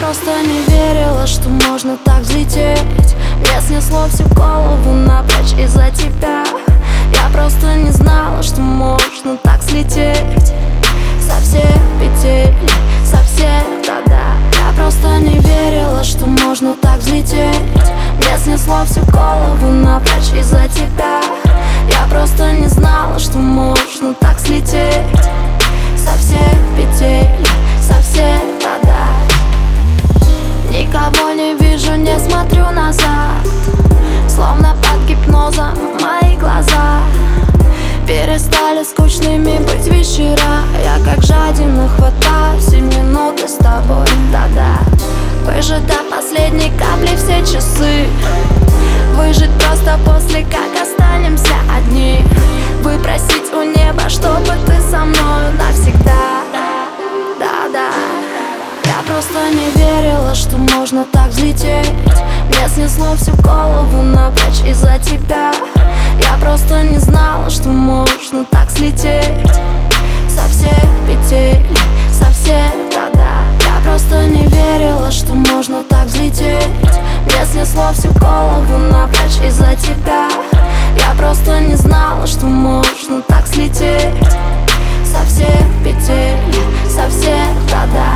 просто не верила, что можно так взлететь. Мне снесло всю голову напрочь из-за тебя. Я просто не знала, что можно так слететь со всех петель, со всех тогда. Я просто не верила, что можно так взлететь. Мне снесло всю голову напрочь из-за тебя. Я просто не знала, что можно так слететь со всех петель, со всех тогда. Никого не вижу, не смотрю назад, словно под гипнозом мои глаза перестали скучными быть вечера. Я как жадина хватаю 7 минут с тобой, да-да. Выжить до последней капли все часы, выжить просто после, как останемся одни. Выпросить у неба, чтобы ты со мной навсегда, да-да. Я просто не верила, что можно так взлететь. Мне снесло всю голову напрочь из-за тебя. Я просто не знала, что можно так слететь со всех петель, со всех тогда. Я просто не верила, что можно так взлететь. Мне снесло всю голову напрочь из-за тебя. Я просто не знала, что можно так слететь со всех петель, со всех тогда.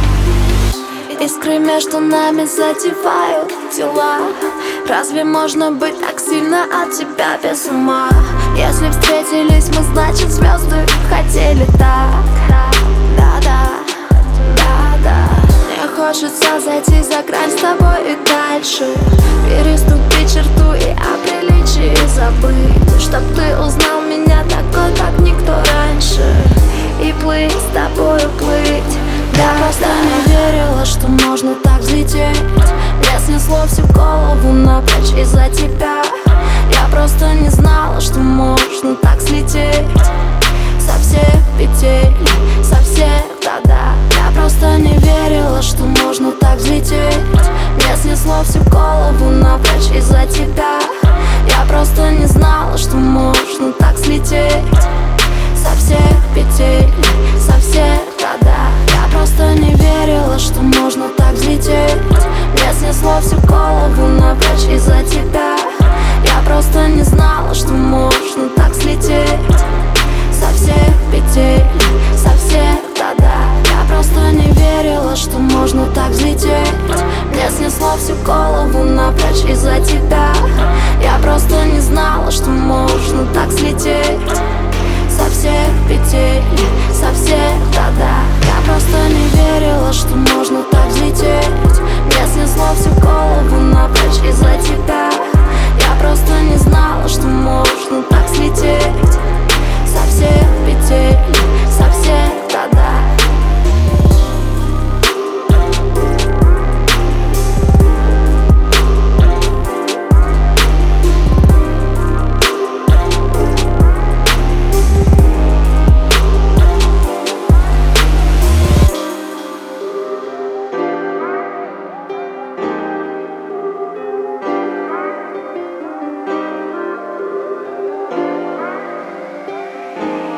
Искры между нами задевают тела. Разве можно быть так сильно от тебя без ума? Если встретились мы, значит звезды хотели так. Да-да, да-да. Мне хочется зайти за грань с тобой и дальше, переступить черту и о приличии забыть, чтоб ты узнал меня такой, как никто раньше, и плыть с тобою, плыть. Я просто не верила, что можно так взлететь. Мне снесло всю голову напрочь из-за тебя. Я просто не знала, что можно так слететь со всех петель, со всех тогда. Я просто не верила, что можно так взлететь. Мне снесло всю голову напрочь из-за тебя. Я просто не знала, что можно так слететь со всех петель, со всех тогда. Я просто не верила, что можно так взлететь. Мне снесло всю голову напрочь из-за тебя. Я просто не знала, что можно так слететь со всех петель, со всех тогда. Я просто не верила, что можно так взлететь. Мне снесло всю голову напрочь из-за тебя. Я просто не знала, что можно так слететь со всех петель, со всех тогда. Я просто не верила, что можно так взлететь. Мне снесло всю голову напрочь из-за тебя. Я просто не знала, что можно так слететь со всех петель, со всех тогда.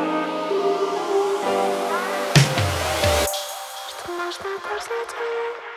Можно так взлететь.